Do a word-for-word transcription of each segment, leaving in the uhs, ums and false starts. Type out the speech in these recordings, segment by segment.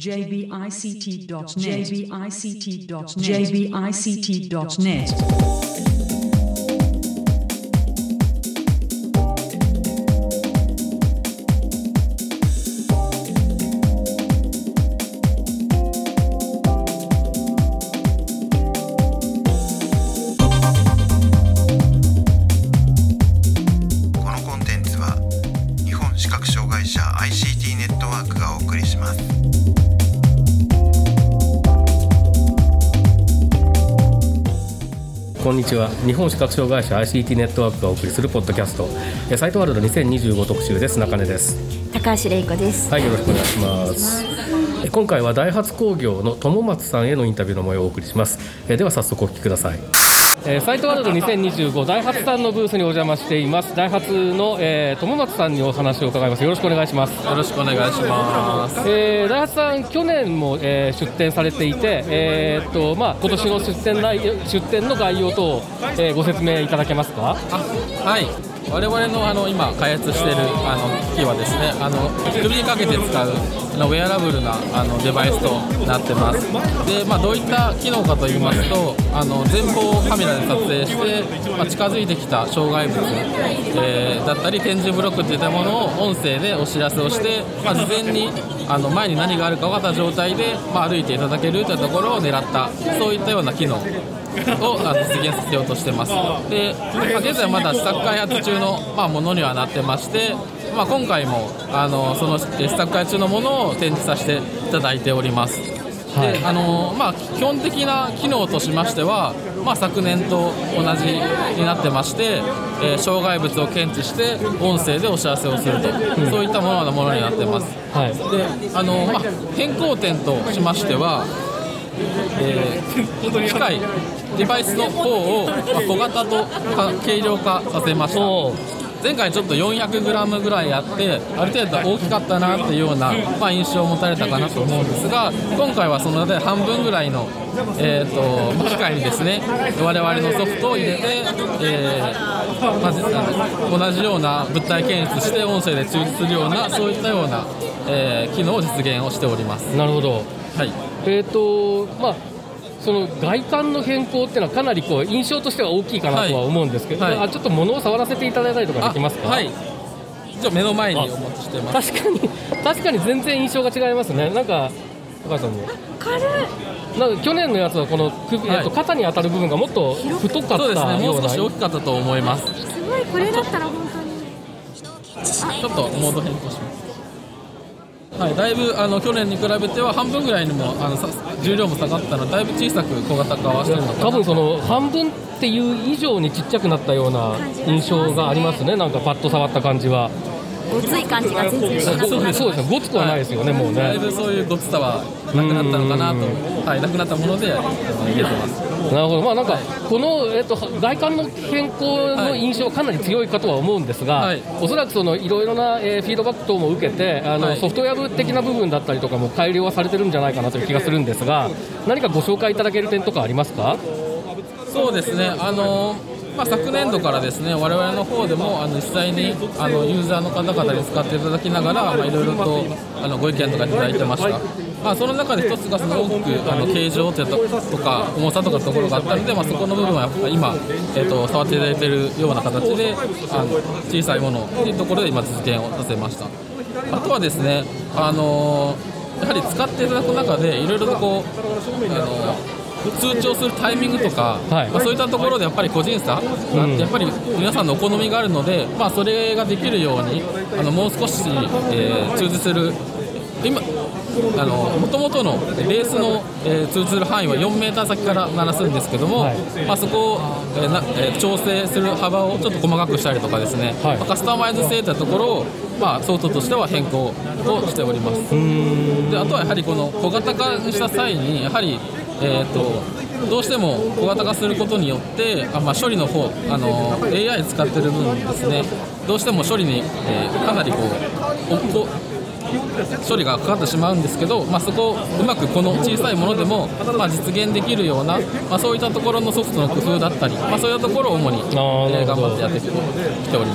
ジェイビーアイシーティードットネット ジェイビーアイシーティードットネット ジェイビーアイシーティードットネットこんにちは。日本視覚障害者 アイシーティー ネットワークがお送りするポッドキャストサイトワールドにせんにじゅうご特集です。中根です。 高橋玲子です。 はい、よろしくお願いします。今回はダイハツ工業の友松さんへのインタビューの模様をお送りします。では早速お聞きください。えー、サイトワールドにせんにじゅうごダイハツさんのブースにお邪魔しています。ダイハツの、えー、友松さんにお話を伺います。よろしくお願いします。 よろしくお願いします。 えー、ダイハツさん去年も、えー、出展されていて、えーっとまあ、今年の出展内出展の概要等を、えー、ご説明いただけますか。 あ、はい。我々 の, あの今開発しているあの機器はですね、あの首にかけて使うあのウェアラブルなあのデバイスとなってます。で、まあ、どういった機能かといいますと、あの前方カメラで撮影して、まあ、近づいてきた障害物、えー、だったり点字ブロックといったものを音声でお知らせをして、まあ、事前にあの前に何があるか分かった状態で、まあ、歩いていただけるというところを狙った、そういったような機能を実現させようとしています。で、まあ、現在まだ試作開発中の、まあ、ものにはなってまして、まあ、今回もあのその試作開発中のものを展示させていただいております。はい。で、あのまあ、基本的な機能としましては、まあ、昨年と同じになってまして、えー、障害物を検知して音声でお知らせをすると、うん、そういったもののものになってます。はい。で、あのまあ、変更点としましては、えー、機械デバイスの方を、まあ、小型と軽量化させました。前回ちょっと よんひゃくグラム ぐらいあってある程度大きかったなっていうような、まあ、印象を持たれたかなと思うんですが、今回はそので半分ぐらいの、えー、と機械にですね我々のソフトを入れて、えーまず、同じような物体検出して音声で抽出するようなそういったような、えー、機能を実現をしております。 なるほど。 はい。 えーとまあその外観の変更っていうのはかなりこう印象としては大きいかなとは思うんですけど、はいはい、あちょっと物を触らせていただいたりとかできますか。 はい。じゃあ目の前にお持ちしてます。 確かに確かに全然印象が違いますね。なんか高橋さんも軽いなんか去年のやつはこの首、はい、えっと、肩に当たる部分がもっと太かったような。そうですね、 もう少し大きかったと思います。 すごい、これだったら本当にちょっとモード変更します。はい、だいぶあの去年に比べては半分ぐらいにもあの重量も下がったのでだいぶ小さく小型化はしてるのかな。 多分その半分っていう以上にちっちゃくなったような印象がありますね。なんかパッと触った感じはごつい感じが全然しなくなった。 そうですね、ごつくはないですよね、はい、もうねだいぶそういうごつさはなくなったのかなと、はい、なくなったもので入れてます。 なるほど。まあ、なんかこの、えっと、外観の変更の印象はかなり強いかとは思うんですが、はい、おそらくそのいろいろな、えー、フィードバック等も受けてあの、はい、ソフトウェア的な部分だったりとかも改良はされてるんじゃないかなという気がするんですが、何かご紹介いただける点とかありますか。 そうですね、あのまあ、昨年度からですね我々の方でもあの実際にあのユーザーの方々に使っていただきながら、まあ、いろいろとあのご意見とかいただいてました。まあ、その中で一つがその大きくあの形状とか重さとかのところがあったので、まあ、そこの部分はやっぱ今、えー、と触っていただいているような形であの小さいものというところで今実現をさせました。あとはですね、あのー、やはり使っていただく中でいろいろとこう、あのー通知をするタイミングとか、はい、まあ、そういったところでやっぱり個人差があって、うん、やっぱり皆さんのお好みがあるので、まあ、それができるようにあのもう少し、えー、通知する今あの元々のベースの、えー、通知する範囲はよんメーター先から鳴らすんですけども、はい、まあ、そこを、えーなえー、調整する幅をちょっと細かくしたりとかですね、はい、まあ、カスタマイズ性といったところを、まあ、ソフトとしては変更をしております。で、あとはやはりこの小型化した際にやはりえー、とどうしても小型化することによってあ、まあ、処理の方あの エーアイ 使ってる分ですねどうしても処理に、えー、かなりこうおこ処理がかかってしまうんですけど、まあ、そこをうまくこの小さいものでも、まあ、実現できるような、まあ、そういったところのソフトの工夫だったり、まあ、そういったところを主に、えー、頑張ってやってきております。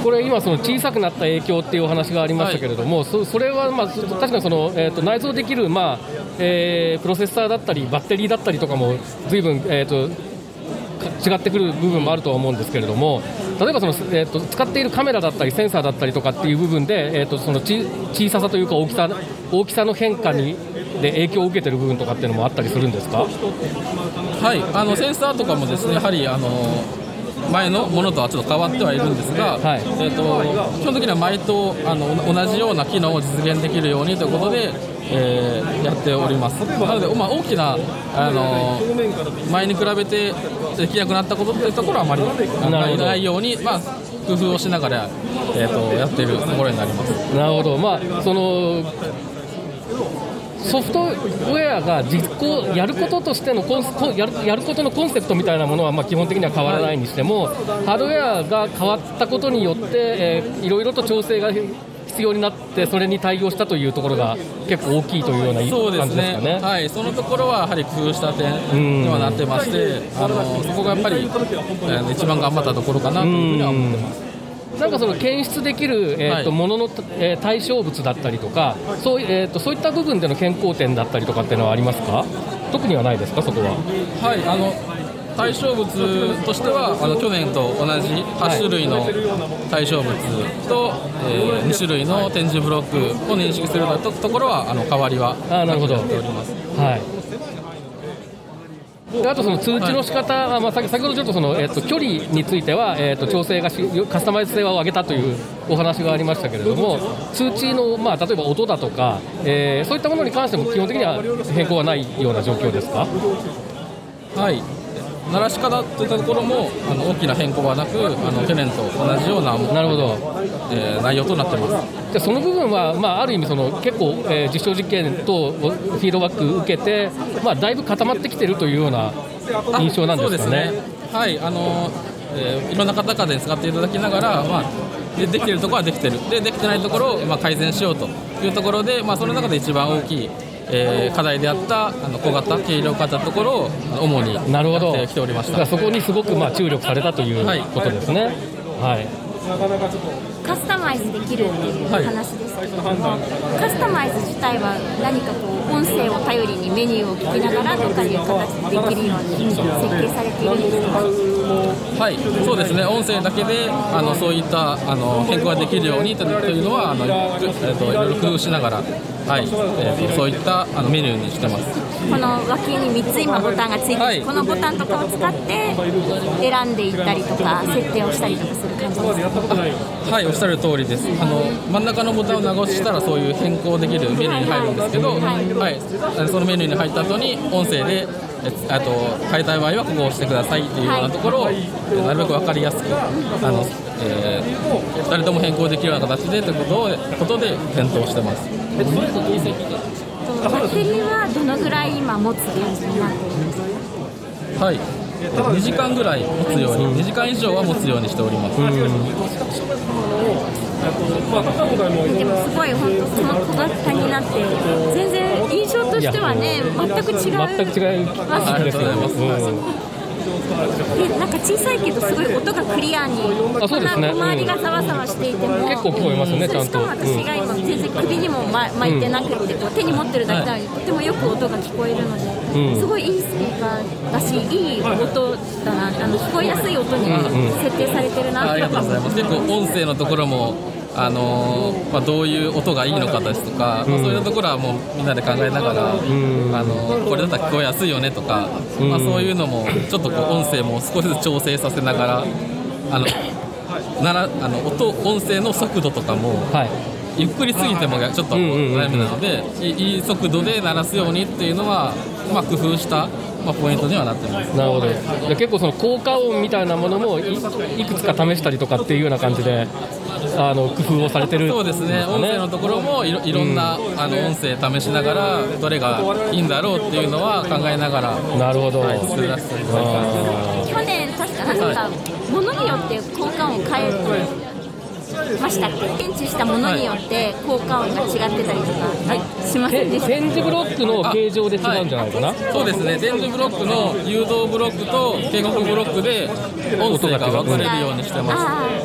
これ今その小さくなった影響っていうお話がありましたけれども、はい、そ, それはまあ確かにその、えー、と内蔵できる、まあえー、プロセッサーだったりバッテリーだったりとかも随分、えー、と違ってくる部分もあるとは思うんですけれども、例えばその、えー、と使っているカメラだったりセンサーだったりとかっていう部分で、えー、とそのち小ささというか大きさ、大きさの変化にで影響を受けている部分とかっていうのもあったりするんですか？ はい、あのセンサーとかもですね、やはりあの前のものとはちょっと変わってはいるんですが、はい、えー、と基本的には前とあの同じような機能を実現できるようにということで、えー、やっております。なので、まあ、大きなあの前に比べてできなくなったことというところはあまりないように、まあ、工夫をしながら、えー、とやっているところになります。 なるほど、まあ、そのソフトウェアが実行やることとしてのコンやる、やることのコンセプトみたいなものはまあ基本的には変わらないにしても、はい、ハードウェアが変わったことによって、えー、いろいろと調整が必要になってそれに対応したというところが結構大きいというような感じですかね。 そうですね、はい、そのところはやはり工夫した点にはなってまして、あのそこがやっぱり、えー、一番頑張ったところかなというふうには思ってます。 なんかその検出できる、えーとはい、ものの、えー、対象物だったりとか、そう、えーと、そういった部分での健康点だったりとかっていうのはありますか？特にはないですか、そこは。 はい、あの対象物としてはあの去年と同じはち種類の対象物と、はい、えー、に種類の展示ブロックを認識するところはあの変わりはなくなっております。 はい。であとその通知の仕方、はい、まあ、先ほどちょっとその、えー、と距離については、えー、と調整がしカスタマイズ性を上げたというお話がありましたけれども、通知の、まあ、例えば音だとか、えー、そういったものに関しても基本的には変更はないような状況ですか？ はい、鳴らし方といったところもあの大きな変更はなく、あの去年と同じような、 なるほど、 えー、内容となっています。 じゃあその部分は、まあ、ある意味その結構、えー、実証実験とフィードバック受けて、まあ、だいぶ固まってきているというような印象なんですかね。そうですね、 はい、あのえー、いろんな方々に使っていただきながら、まあ、で, できているところはできている、でできてないところを、まあ、改善しようというところで、まあ、その中で一番大きい、えー、課題であったあの小型、軽量型のところを主にやってきておりました。 なるほど、そこにすごく、まあ、注力されたということですね。はい、はい、 カスタマイズできるっていう話ですけども、はい、カスタマイズ自体は何かこう音声を頼りにメニューを聞きながらとかいう形でできるように設計されているんですか？ はい、そうですね、音声だけであのそういったあの変更ができるようにというのはあの、えー、といろいろ工夫しながら、はい、えー、とそういったあのメニューにしてます。 この脇にみっつ今ボタンがついて、はい、このボタンとかを使って選んでいったりとか設定をしたりとかする感じですか？ はい、おっしゃる通りです。あの真ん中のボタンを長押ししたらそういう変更できるメニューに入るんですけど、はいはいはい、そのメニューに入った後に音声であと変えたい場合はここを押してくださいというようなところを、はい、なるべく分かりやすくあの、えー、誰とも変更できるような形でということをことで検討してます。 バッテリーはどのぐらい今持つ感じになっているんですか？ はい、にじかんぐらい持つように、にじかん以上は持つようにしております。うん、 でもすごい本当その小型になって全然印象としてはね全く違う全く違います。ありがとうございます。うんでなんか小さいけどすごい音がクリアに、 あ、そうですね、 こんな周りがざわざわしていても、うん、 結構聞こえますね、ちゃんと。 しかも私が今全然首にも巻いてなくて、うん、手に持ってるだけなのに、はい、とてもよく音が聞こえるので、うん、すごいいいスピーカーだし、いい音だな、あの聞こえやすい音に設定されてるなって思います。 ありがとうございます。結構音声のところもあのーまあ、どういう音がいいのかですとか、うん、まあ、そういうところはもうみんなで考えながら、うん、あのこれだったら聞こえやすいよねとか、うん、まあ、そういうのもちょっとこう音声も少しずつ調整させながら、あのならあの音音声の速度とかも、はい、ゆっくりすぎてもちょっと悩みなので、いい、いい速度で鳴らすようにっていうのは、まあ、工夫したまあ、ポイントにはなってます。 なるほど。で結構その効果音みたいなものも い, いくつか試したりとかっていうような感じであの工夫をされてるんですかね。 そうですね、音声のところも い, ろいろんな、うん、あの音声試しながらどれがいいんだろうっていうのは考えながら、 なるほど、 はい、作らせていただきます。 去年確かなんか、はい、物によって効果音を変えるましたっけ？検知したものによって効果音が違ってたりとか、はい、しませんでした？ 点字ブロックの形状で違うんじゃないかな。 そうですね、点字ブロックの誘導ブロックと警告ブロックで音声が分かれるようにしてます。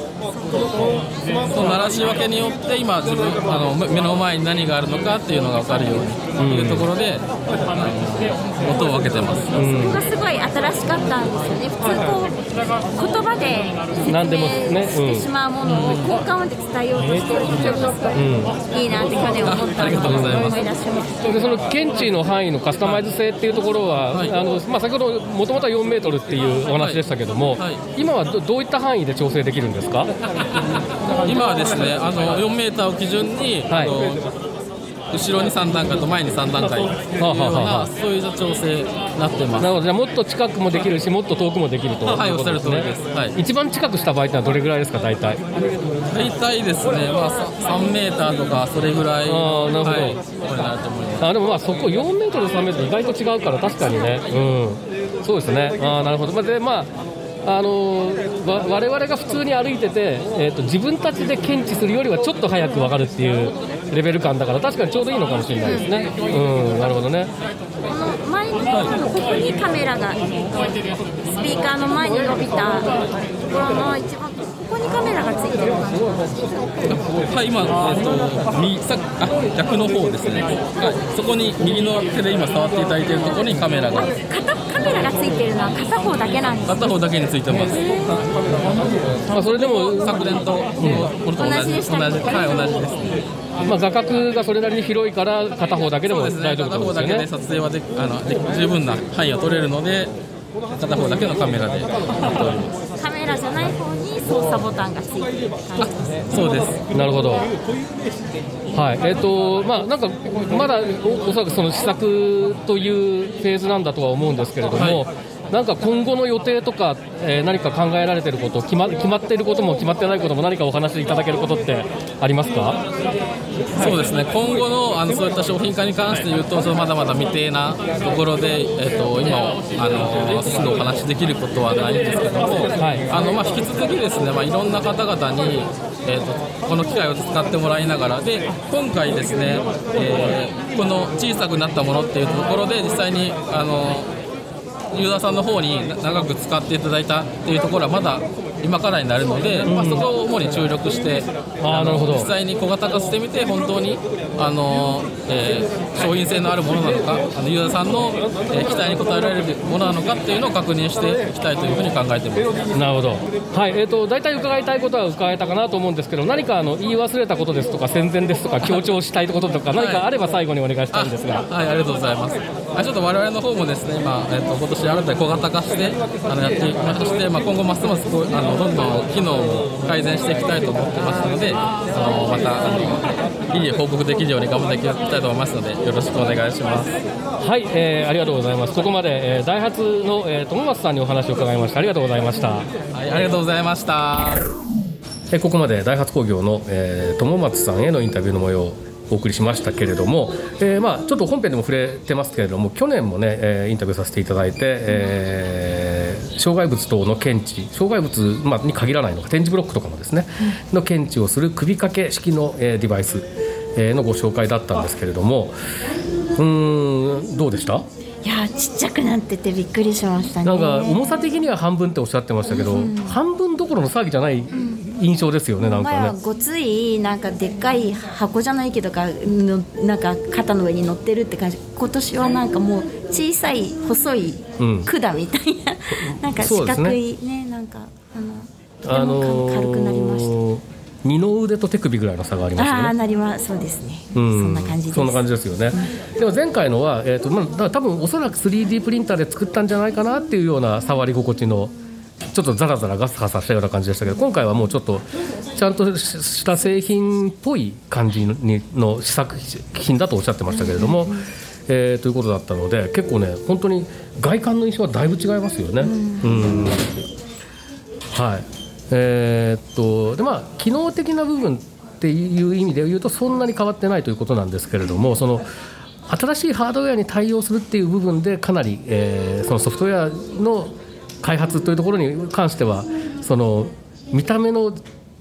その鳴らし分けによって今自分あの目の前に何があるのかっていうのが分かるようにというところで、うん、音を分けてます。 そこがすごい新しかったんですよね。普通こう言葉で説明してしまうものを効果音で伝えようとしている人がいいなって去年思ったので思い出しました。 でその検知の範囲のカスタマイズ性っていうところは、はい、あのまあ、先ほどもともとはよんメートルっていうお話でしたけども、はいはい、今は ど, どういった範囲で調整できるんですか？ 今はですね、あのよんメーターを基準に、はい、あの後ろにさん段階と前にさん段階というようなそういう調整になってます。 なるほど。じゃあもっと近くもできるしもっと遠くもできると、 はい、おっしゃる通りです、はい、 一番近くした場合ってのはどれぐらいですか？大体大体ですね、まあ、さんメーターとかそれぐらい。 あ、なるほど、はい、 これなると思います。 あでもまあそこよんメートルさんメートル意外と違うから確かにね、うん、そうですね。あなるほど。でまああのー、我々が普通に歩いてて、えーと、自分たちで検知するよりはちょっと早く分かるっていうレベル感だから確かにちょうどいいのかもしれないですね。うん、なるほどね。 この前の方のここにカメラがスピーカーの前に伸びたところの一番ここにカメラがついてる感じ。 はい、今、えーと、右さあ逆の方ですね、はい、そこに右の手で今触っていただいているところにカメラが片カメラがついてるのは片方だけなんですか？ 片方だけについてます。 まあ、それでも昨年と、うん、これと同じでしたっけ？ はい、同じですね。 まあ、画角がそれなりに広いから片方だけでも大丈夫ですよね。 片方だけで撮影はであので十分な範囲を取れるので片方だけのカメラでやっております。 カメラじゃない方に操作ボタンがついてる感じです。 そうです。 なるほど。はい、えーとまあ、なんかまだ お, おそらくその試作というフェーズなんだとは思うんですけれども、はい、なんか今後の予定とか、えー、何か考えられていること、決 ま, 決まっていることも決まってないことも何かお話しいただけることってありますか？ そうですね、今後 の, あのそういった商品化に関して言うとそのまだまだ未定なところで、えー、と今あのすぐお話しできることはないんですけども、はい、あのまあ引き続きですね、まあ、いろんな方々に、えー、とこの機械を使ってもらいながらで今回ですね、えー、この小さくなったものっていうところで実際にあのユーザーさんの方に長く使っていただいたっていうところはまだ今からになるので、うんまあ、そこを主に注力してああなるほど。 実際に小型化してみて本当にあの、えー、商品性のあるものなのかあのユーザーさんの、えー、期待に応えられるものなのかっていうのを確認していきたいというふうに考えています。 なるほど、はいえー、と大体伺いたいことは伺えたかなと思うんですけど何かあの言い忘れたことですとか戦前ですとか強調したいこととか何かあれば最後にお願いしたいんですが。 はい、あ, はい、ありがとうございます。あちょっと我々の方もですね今、えー、と今年新たに小型化してあのやっていきまして、まあ、今後ますますこうあのどんどん機能を改善していきたいと思ってますのであのまたあのいい報告できるように頑張っていきたいと思いますのでよろしくお願いします。 はい、えー、ありがとうございます。ここまで、えー、ダイハツの、えー、友松さんにお話を伺いました。ありがとうございました。はい、 ありがとうございました。 えー、ここまでダイハツ工業の、えー、友松さんへのインタビューの模様をお送りしましたけれども、えーまあ、ちょっと本編でも触れてますけれども去年もね、えー、インタビューさせていただいて、えー、障害物等の検知障害物、まあ、に限らないのか点字ブロックとかもですね、うん、の検知をする首掛け式の、えー、デバイス、えー、のご紹介だったんですけれどもうーんどうでした？ いやちっちゃくなっててびっくりしましたね。 なんか重さ的には半分っておっしゃってましたけど、うん、半分どころの騒ぎじゃない印象ですよね。なんかね前はごついなんかでっかい箱じゃないけどかのなんか肩の上に乗ってるって感じ。今年はなんかもう小さい細い管みたいな、うん、なんか四角い ね, ねなんかあのとても軽くなりました、あのー二の腕と手首ぐらいの差がありますよね。 ああなりますそうですね、うん、そんな感じです。 そんな感じですよね、うん、でも前回のは、えーとまあ、だから多分おそらく スリーディー プリンターで作ったんじゃないかなっていうような触り心地のちょっとザラザラガサガサしたような感じでしたけど今回はもうちょっとちゃんとした製品っぽい感じの試作品だとおっしゃってましたけれども、うんえー、ということだったので結構ね本当に外観の印象はだいぶ違いますよね、うんうん、はいえー、っとでまあ機能的な部分っていう意味で言うとそんなに変わってないということなんですけれどもその新しいハードウェアに対応するっていう部分でかなり、えー、そのソフトウェアの開発というところに関してはその見た目の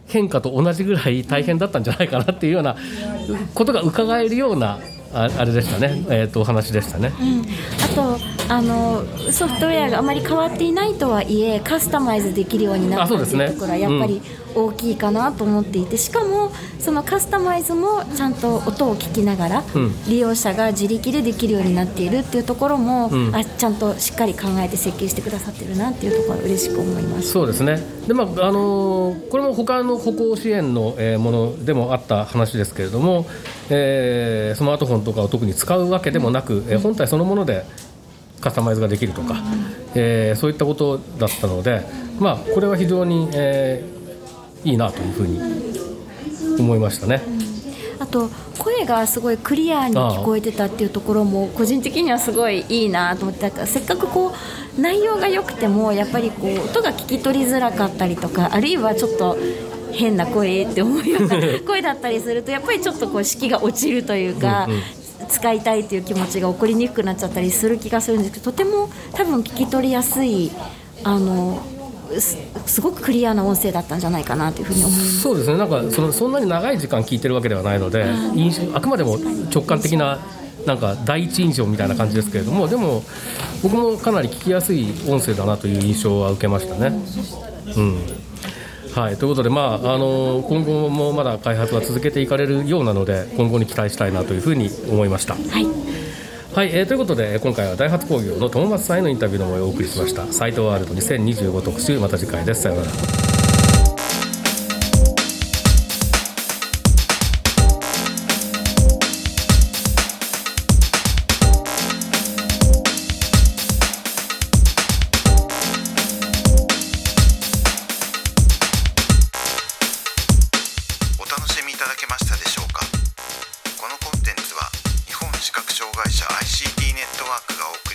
変化と同じぐらい大変だったんじゃないかなっていうようなことが伺えるようなあ, あれでしたね、えー、とお話でしたね、 うん、あとあのソフトウェアがあまり変わっていないとはいえカスタマイズできるようになったというところはやっぱり大きいかなと思っていて、しかもそのカスタマイズもちゃんと音を聞きながら利用者が自力でできるようになっているっていうところも、うん、あちゃんとしっかり考えて設計してくださってるなっていうところは嬉しく思います。 そうですね。で、まああのー、これも他の歩行支援の、えー、ものでもあった話ですけれども、えー、スマートフォンとかを特に使うわけでもなく、うん、えー、本体そのものでカスタマイズができるとか、うん、えー、そういったことだったので、まあ、これは非常に、えー、いいなというふうに思いましたね。 うん、あと声がすごいクリアに聞こえてたっていうところも個人的にはすごいいいなと思って、せっかくこう内容が良くてもやっぱりこう音が聞き取りづらかったりとか、あるいはちょっと変な声って思うような声だったりするとやっぱりちょっとこう士気が落ちるというか、うんうん、使いたいという気持ちが起こりにくくなっちゃったりする気がするんですけど、とても多分聞き取りやすいあの す, すごくクリアな音声だったんじゃないかなというふうに思います。 そうですね。なんか そ, のそんなに長い時間聞いてるわけではないので、印象あくまでも直感的ななんか第一印象みたいな感じですけれども、でも僕もかなり聞きやすい音声だなという印象は受けましたね。うん、はい、ということで、まああの今後もまだ開発は続けていかれるようなので今後に期待したいなというふうに思いました。 はい、 はい、えー、ということで今回はダイハツ工業の友松さんへのインタビューの模様をお送りしました。サイトワールドにせんにじゅうご特集、また次回です。さようなら。 このコンテンツは日本視覚障害者 アイシーティー ネットワークがお送り